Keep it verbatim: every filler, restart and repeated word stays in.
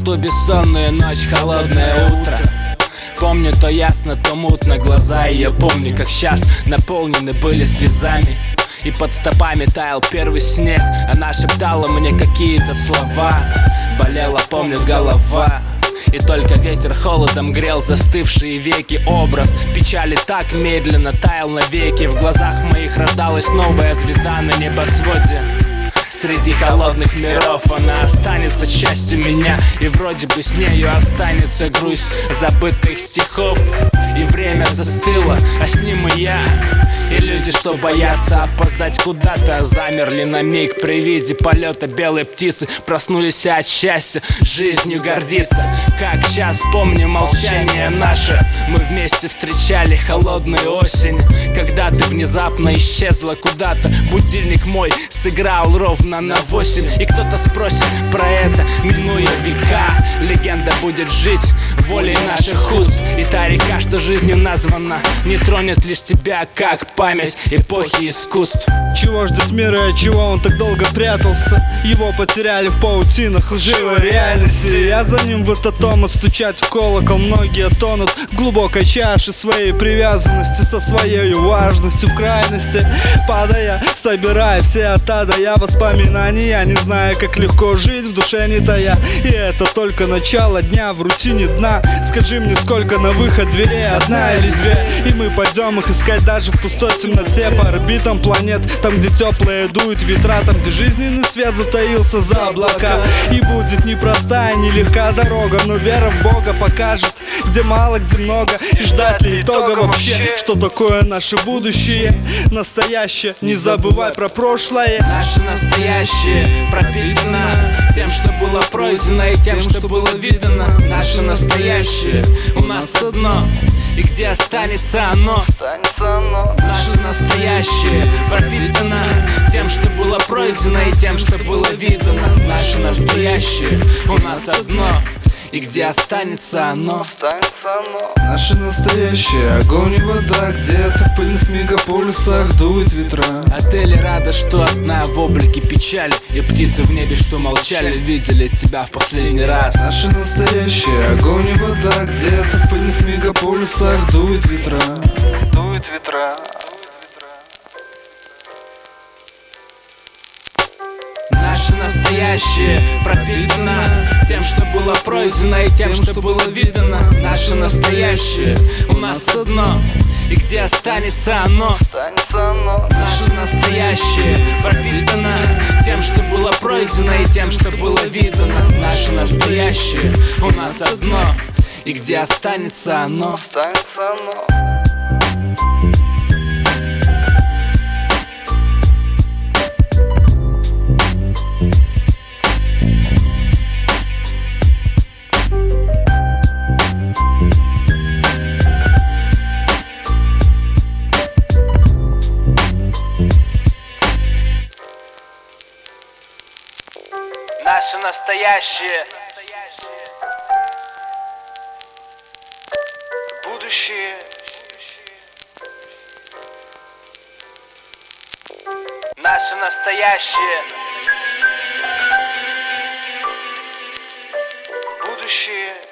ту бессонную ночь, холодное утро. Помню то ясно, то мутно глаза ее. Помню, как сейчас наполнены были слезами. И под стопами таял первый снег. Она шептала мне какие-то слова. Болела, помню, голова. И только ветер холодом грел застывшие веки. Образ печали так медленно таял навеки. В глазах моих рождалась новая звезда на небосводе. Среди холодных миров она останется частью меня. И вроде бы с нею останется грусть забытых стихов. И время застыло, а с ним и я. И люди, что боятся опоздать куда-то, замерли на миг при виде полета белой птицы. Проснулись от счастья, жизнью гордиться. Как сейчас помню молчание наше. Мы вместе встречали холодную осень. Когда ты внезапно исчезла куда-то. Будильник мой сыграл ровно на восемь. И кто-то спросит про это, минуя века. Легенда будет жить волей наших уст. И та река, что жизнью названа, не тронет лишь тебя, как память эпохи искусств. Чего ждет мир и от чего он так долго прятался? Его потеряли в паутинах лживой реальности. Я за ним в этот омут стучать в колокол. Многие тонут в глубокой чаше своей привязанности со своей важностью в крайности. Падая, собирая все от ада я воспоминания, не зная, как легко жить в душе не тая. И это только начало дня в рутине дна. Скажи мне, сколько на выход дверей, одна или две? И мы пойдем их искать даже в пустой темноте по орбитам планет. Там, где теплые дуют ветра, там, где жизненный свет затаился за облака. И будет непростая, нелегка дорога, но вера в Бога покажет, где мало, где много. И ждать ли итога вообще, что такое наше будущее, настоящее. Не забывай про прошлое. Наше настоящее пропитано тем, что было пройдено, и тем, что было видано. Наше настоящее у нас одно. И где останется оно? Наше настоящее пропитано тем, что было пройдено, и тем, что было видано. Наше настоящее у нас одно. И где останется оно? Наше настоящее огонь и вода. Где-то в пыльных мегаполисах дуют ветра. А ты ли рада, что одна в облаке печали? И птицы в небе, что молчали, видели тебя в последний раз. Наше настоящее огонь и вода. Где-то в пыльных мегаполисах дуют ветра. Дуют ветра. Наше настоящее пропитано тем, что было пройдено, и тем, что было видано. Наше настоящее у нас одно. И где останется оно? Наше настоящее пропитано тем, что было пройдено, и тем, что было видано. Наше настоящее у нас одно. И где останется оно? Наше настоящее будущее. Наше настоящее будущее.